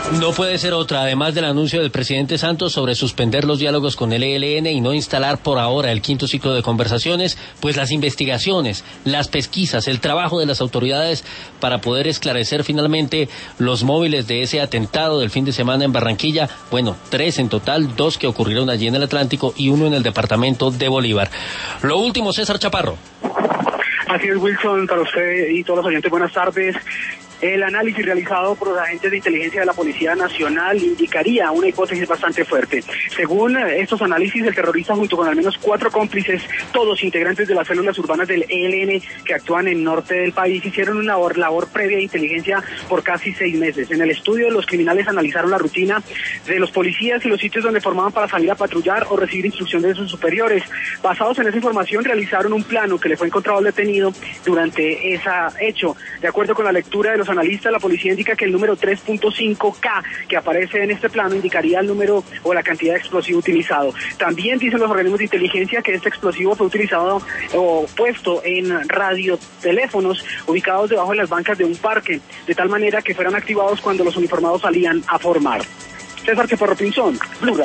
No puede ser otra, además del anuncio del presidente Santos sobre suspender los diálogos con el ELN y no instalar por ahora el quinto ciclo de conversaciones, pues las investigaciones, las pesquisas, el trabajo de las autoridades para poder esclarecer finalmente los móviles de ese atentado del fin de semana en Barranquilla, bueno, 3 en total, 2 que ocurrieron allí en el Atlántico y 1 en el departamento de Bolívar. Lo último, César Chaparro. Así es, Wilson, para usted y todos los oyentes, buenas tardes. El análisis realizado por los agentes de inteligencia de la Policía Nacional indicaría una hipótesis bastante fuerte. Según estos análisis, el terrorista junto con al menos 4 cómplices, todos integrantes de las células urbanas del ELN que actúan en el norte del país, hicieron una labor previa de inteligencia por casi 6 meses. En el estudio, los criminales analizaron la rutina de los policías y los sitios donde formaban para salir a patrullar o recibir instrucciones de sus superiores. Basados en esa información, realizaron un plano que le fue encontrado al detenido durante ese hecho. De acuerdo con la lectura de los analistas, la policía indica que el número 3.5K que aparece en este plano indicaría el número o la cantidad de explosivo utilizado. También dicen los organismos de inteligencia que este explosivo fue utilizado o puesto en radioteléfonos ubicados debajo de las bancas de un parque, de tal manera que fueran activados cuando los uniformados salían a formar. César Chaparro Pinzón, Blue.